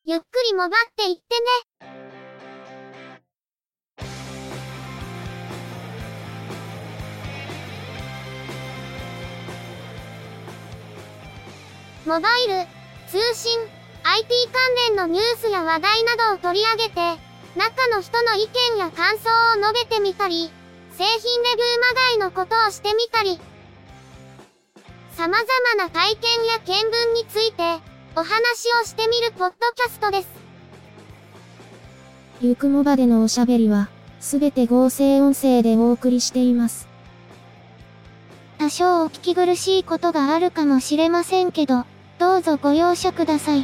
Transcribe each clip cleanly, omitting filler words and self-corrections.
ゆっくりもばっていってね。モバイル、通信、IT 関連のニュースや話題などを取り上げて、中の人の意見や感想を述べてみたり、製品レビューまがいのことをしてみたり、様々な体験や見聞について、お話をしてみるポッドキャストです。 ゆくもばでのおしゃべりは、すべて合成音声でお送りしています。 多少お聞き苦しいことがあるかもしれませんけど、どうぞご容赦ください。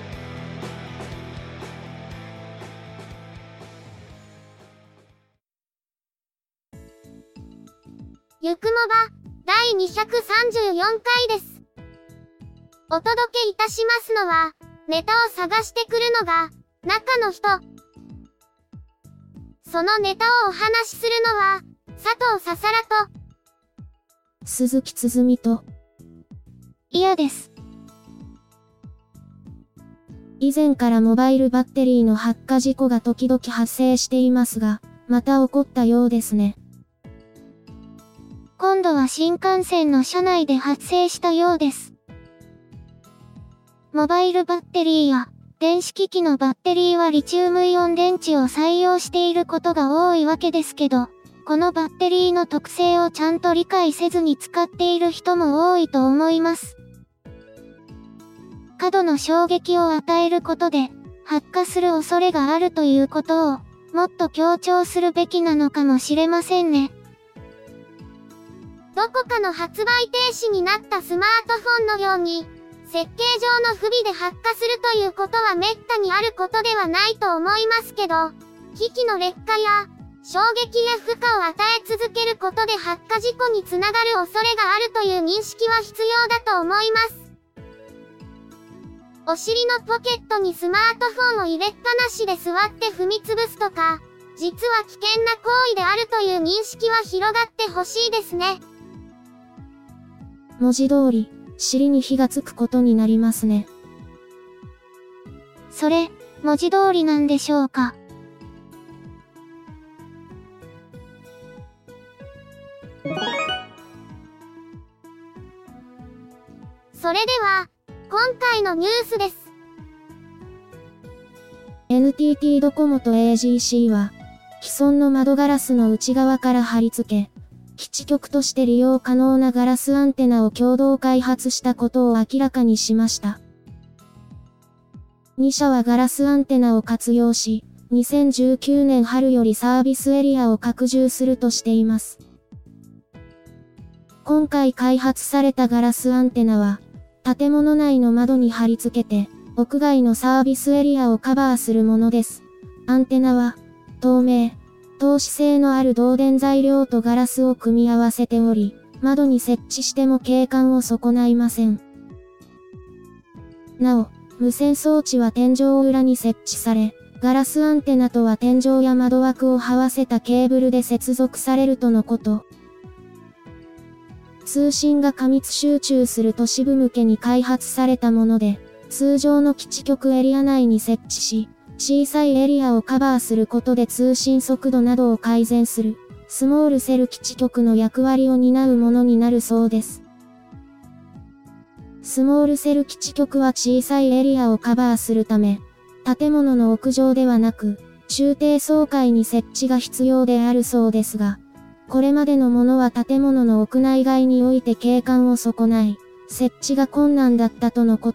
ゆくもば、第234回です。お届けいたしますのは、ネタを探してくるのが、中の人。そのネタをお話しするのは、佐藤ささらと、 鈴木つづみと、 嫌です。 以前からモバイルバッテリーの発火事故が時々発生していますが、また起こったようですね。 今度は新幹線の車内で発生したようです。モバイルバッテリーや電子機器のバッテリーはリチウムイオン電池を採用していることが多いわけですけど、このバッテリーの特性をちゃんと理解せずに使っている人も多いと思います。過度の衝撃を与えることで発火する恐れがあるということをもっと強調するべきなのかもしれませんね。どこかの発売停止になったスマートフォンのように、設計上の不備で発火するということは滅多にあることではないと思いますけど、機器の劣化や衝撃や負荷を与え続けることで発火事故につながる恐れがあるという認識は必要だと思います。お尻のポケットにスマートフォンを入れっぱなしで座って踏みつぶすとか、実は危険な行為であるという認識は広がってほしいですね。 文字通り、尻に火がつくことになりますね。 それ、文字通りなんでしょうか。それでは、今回のニュースです。 NTT ドコモと AGC は、既存の窓ガラスの内側から貼り付け、基地局として利用可能なガラスアンテナを共同開発したことを明らかにしました。2社はガラスアンテナを活用し、2019年春よりサービスエリアを拡充するとしています。今回開発されたガラスアンテナは、建物内の窓に貼り付けて、屋外のサービスエリアをカバーするものです。アンテナは、透明、透視性のある導電材料とガラスを組み合わせており、窓に設置しても景観を損ないません。なお、無線装置は天井裏に設置され、ガラスアンテナとは天井や窓枠を這わせたケーブルで接続されるとのこと。通信が過密集中する都市部向けに開発されたもので、通常の基地局エリア内に設置し、小さいエリアをカバーすることで通信速度などを改善する、スモールセル基地局の役割を担うものになるそうです。スモールセル基地局は小さいエリアをカバーするため、建物の屋上ではなく、中低層階に設置が必要であるそうですが、これまでのものは建物の屋内外において景観を損ない、設置が困難だったとのこと。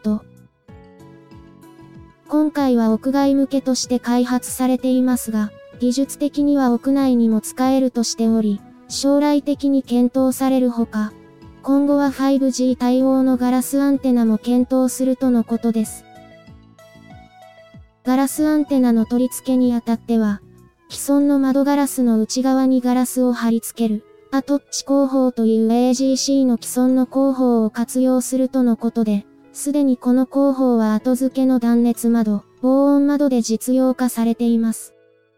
今回は屋外向けとして開発されていますが、技術的には屋内にも使えるとしており、将来的に検討されるほか、今後は 5G 対応のガラスアンテナも検討するとのことです。ガラスアンテナの取り付けにあたっては、既存の窓ガラスの内側にガラスを貼り付ける、アトッチ工法という AGC の既存の工法を活用するとのことで、すでにこの工法は後付けの断熱窓、防音窓で実用化されています。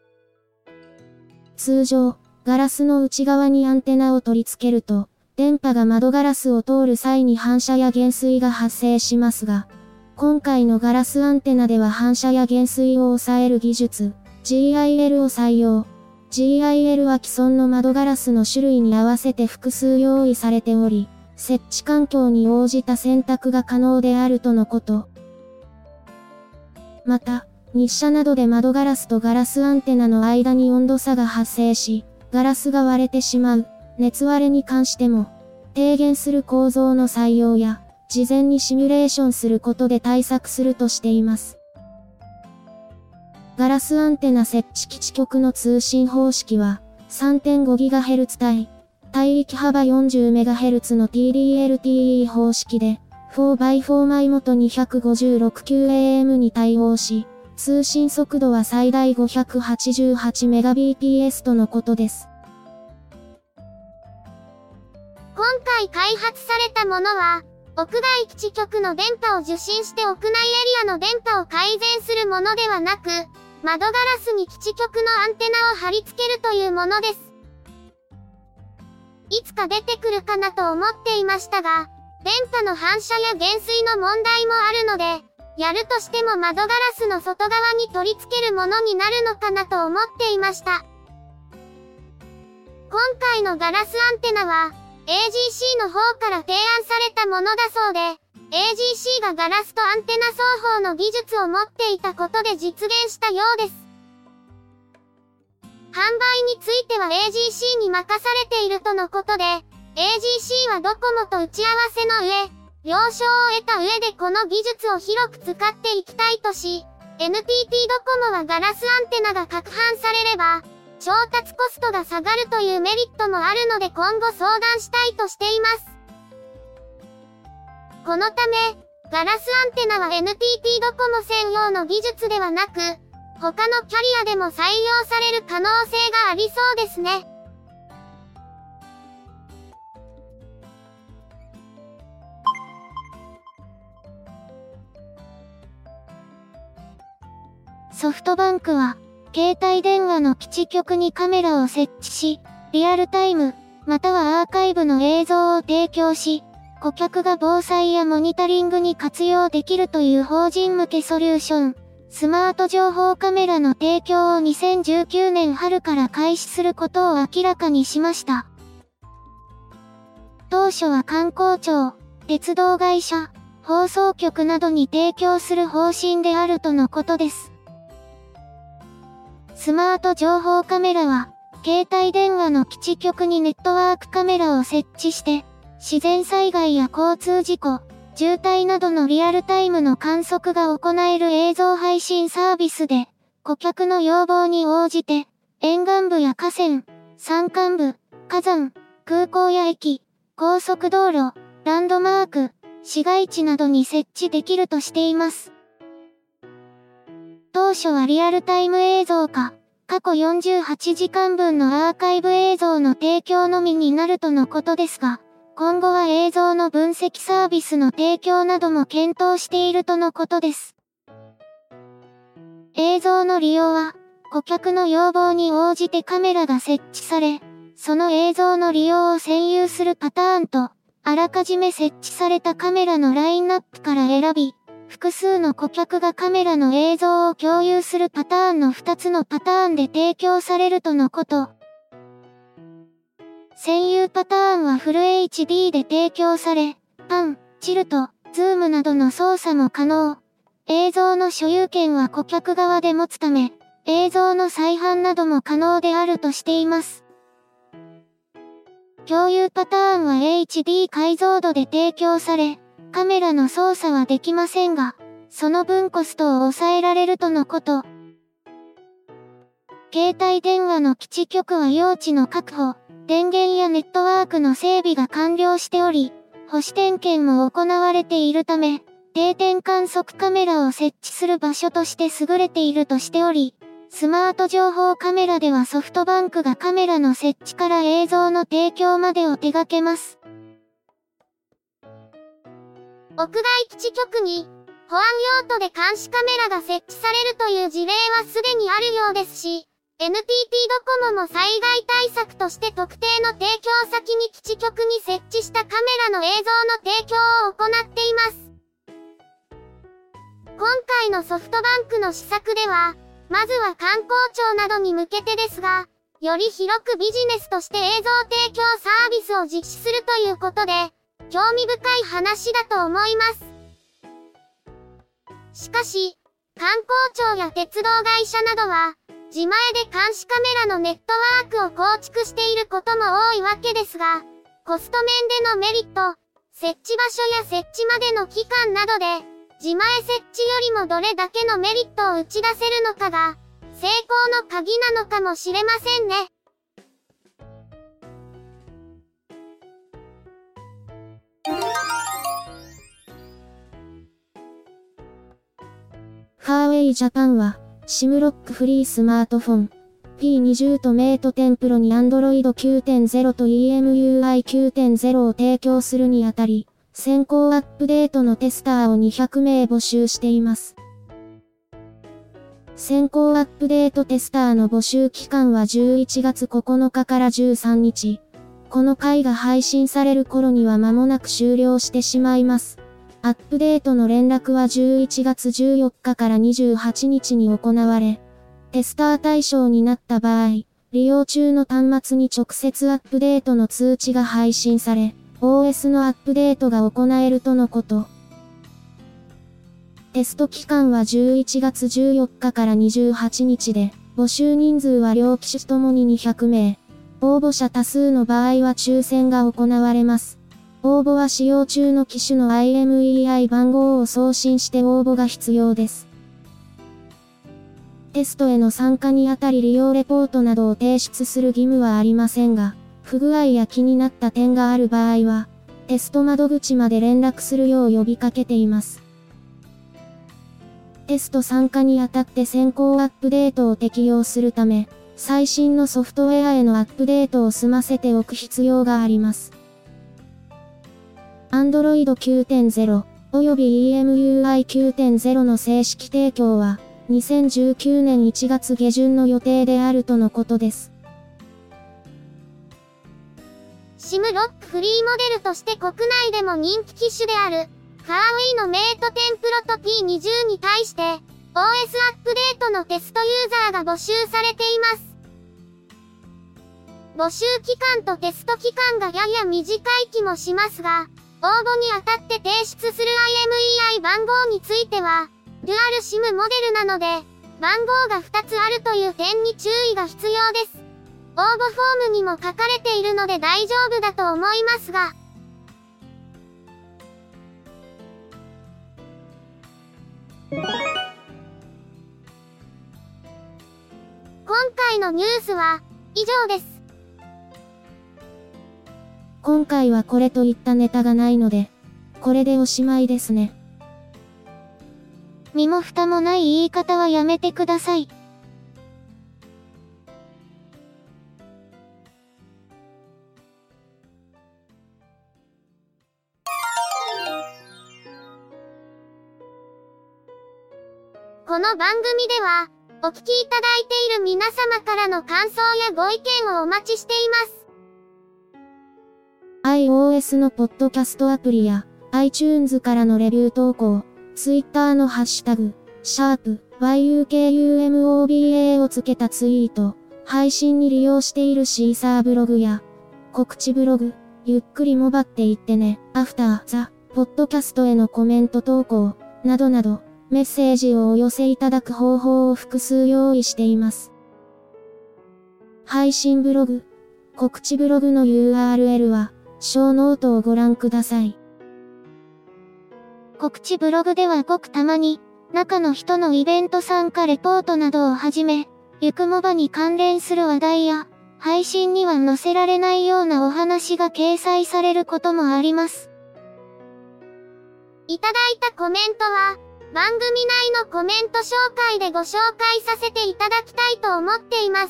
通常、ガラスの内側にアンテナを取り付けると、電波が窓ガラスを通る際に反射や減衰が発生しますが、 今回のガラスアンテナでは反射や減衰を抑える技術、GIL を採用。GIL は既存の窓ガラスの種類に合わせて複数用意されており、設置環境に応じた選択が可能であるとのこと。また、日射などで窓ガラスとガラスアンテナの間に温度差が発生し、ガラスが割れてしまう、熱割れに関しても、低減する構造の採用や、事前にシミュレーションすることで対策するとしています。ガラスアンテナ設置基地局の通信方式は、3.5GHz 帯域幅 40MHz の TD-LTE 方式で、4x4 枚元 256QAM に対応し、通信速度は最大 588Mbps とのことです。 今回開発されたものは、屋外基地局の電波を受信して屋内エリアの電波を改善するものではなく、窓ガラスに基地局のアンテナを貼り付けるというものです。いつか出てくるかなと思っていましたが、電波の反射や減衰の問題もあるので、やるとしても窓ガラスの外側に取り付けるものになるのかなと思っていました。今回のガラスアンテナは、AGC の方から提案されたものだそうで、AGC がガラスとアンテナ双方の技術を持っていたことで実現したようです。販売については AGC に任されているとのことで、AGC はドコモと打ち合わせの上、了承を得た上でこの技術を広く使っていきたいとし、NTT ドコモはガラスアンテナが拡販されれば、調達コストが下がるというメリットもあるので今後相談したいとしています。このため、ガラスアンテナは NTT ドコモ専用の技術ではなく、他のキャリアでも採用される可能性がありそうですね。 ソフトバンクは、携帯電話の基地局にカメラを設置し、リアルタイム、またはアーカイブの映像を提供し、顧客が防災やモニタリングに活用できるという法人向けソリューション、スマート情報カメラの提供を2019年春から開始することを明らかにしました。当初は観光庁、鉄道会社、放送局などに提供する方針であるとのことです。スマート情報カメラは、携帯電話の基地局にネットワークカメラを設置して、自然災害や交通事故、渋滞などのリアルタイムの観測が行える映像配信サービスで、顧客の要望に応じて、沿岸部や河川、山間部、火山、空港や駅、高速道路、ランドマーク、市街地などに設置できるとしています。当初はリアルタイム映像か、過去48時間分のアーカイブ映像の提供のみになるとのことですが、今後は映像の分析サービスの提供なども検討しているとのことです。映像の利用は、顧客の要望に応じてカメラが設置され、その映像の利用を占有するパターンと、あらかじめ設置されたカメラのラインナップから選び、複数の顧客がカメラの映像を共有するパターンの2つのパターンで提供されるとのこと。占有パターンはフル HD で提供され、パン、チルト、ズームなどの操作も可能。映像の所有権は顧客側で持つため、映像の再販なども可能であるとしています。共有パターンは HD 解像度で提供され、カメラの操作はできませんが、その分コストを抑えられるとのこと。携帯電話の基地局は用地の確保、電源やネットワークの整備が完了しており、保守点検も行われているため、定点観測カメラを設置する場所として優れているとしており、スマート情報カメラではソフトバンクがカメラの設置から映像の提供までを手掛けます。 屋外基地局に、保安用途で監視カメラが設置されるという事例はすでにあるようですし、NTT ドコモも災害対策として特定の提供先に基地局に設置したカメラの映像の提供を行っています。 今回のソフトバンクの施策では、まずは観光庁などに向けてですが、より広くビジネスとして映像提供サービスを実施するということで、興味深い話だと思います。しかし、観光庁や鉄道会社などは、自前で監視カメラのネットワークを構築していることも多いわけですが、コスト面でのメリット、設置場所や設置までの期間などで、自前設置よりもどれだけのメリットを打ち出せるのかが、成功の鍵なのかもしれませんね。 ファーウェイジャパンは、SIMロックフリースマートフォン、P20 とメイト10 Pro に Android 9.0 と EMUI 9.0 を提供するにあたり、先行アップデートのテスターを200名募集しています。先行アップデートテスターの募集期間は11月9日から13日。この回が配信される頃には間もなく終了してしまいます。アップデートの連絡は11月14日から28日に行われ、テスター対象になった場合、利用中の端末に直接アップデートの通知が配信され、OS のアップデートが行えるとのこと。テスト期間は11月14日から28日で、募集人数は両機種ともに200名。応募者多数の場合は抽選が行われます。応募は使用中の機種の IMEI 番号を送信して応募が必要です。テストへの参加にあたり利用レポートなどを提出する義務はありませんが、不具合や気になった点がある場合は、テスト窓口まで連絡するよう呼びかけています。テスト参加にあたって先行アップデートを適用するため、最新のソフトウェアへのアップデートを済ませておく必要があります。Android 9.0 および EMUI 9.0 の正式提供は、2019年1月下旬の予定であるとのことです。 SIM ロックフリーモデルとして国内でも人気機種である、ファーウェイのメイト10 Pro と P20 に対して、OS アップデートのテストユーザーが募集されています。募集期間とテスト期間がやや短い気もしますが、応募にあたって提出する IMEI 番号については、デュアル SIM モデルなので、番号が2つあるという点に注意が必要です。応募フォームにも書かれているので大丈夫だと思いますが。今回のニュースは以上です。 今回はこれといったネタがないので、これでおしまいですね。 身も蓋もない言い方はやめてください。 この番組では、お聞きいただいている皆様からの感想やご意見をお待ちしています。 iOS のポッドキャストアプリや iTunes からのレビュー投稿、Twitter のハッシュタグ、#YUKUMOBA をつけたツイート、配信に利用しているシーサーブログや、告知ブログ、ゆっくりもばっていってね、アフター、ザ、ポッドキャストへのコメント投稿、などなど、メッセージをお寄せいただく方法を複数用意しています。配信ブログ、告知ブログの URL は、小ノートをご覧ください。 告知ブログではごくたまに、中の人のイベント参加レポートなどをはじめ、ゆくもばに関連する話題や、配信には載せられないようなお話が掲載されることもあります。 いただいたコメントは、番組内のコメント紹介でご紹介させていただきたいと思っています。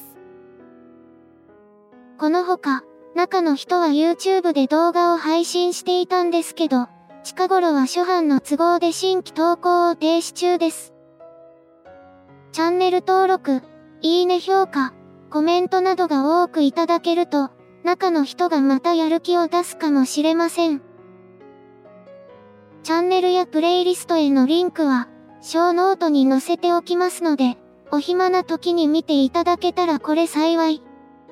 このほか、中の人は YouTube で動画を配信していたんですけど、近頃は諸般の都合で新規投稿を停止中です。チャンネル登録、いいね評価、コメントなどが多くいただけると、中の人がまたやる気を出すかもしれません。チャンネルやプレイリストへのリンクは、 小ノートに載せておきますので、お暇な時に見ていただけたらこれ幸い。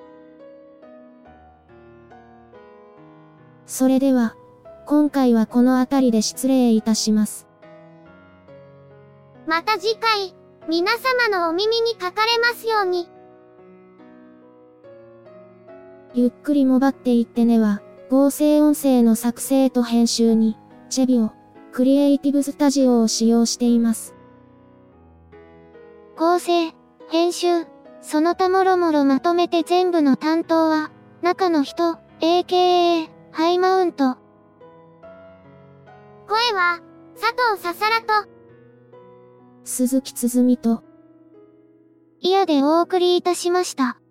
それでは、今回はこの辺りで失礼いたします。 また次回、皆様のお耳にかかれますように。 ゆっくりもばっていってねは、合成音声の作成と編集に、チェビオ、クリエイティブスタジオを使用しています。 構成、編集、その他もろもろまとめて全部の担当は、中の人、AKA、ハイマウント。 声は、佐藤ささらと、 鈴木つづみと、 イヤでお送りいたしました。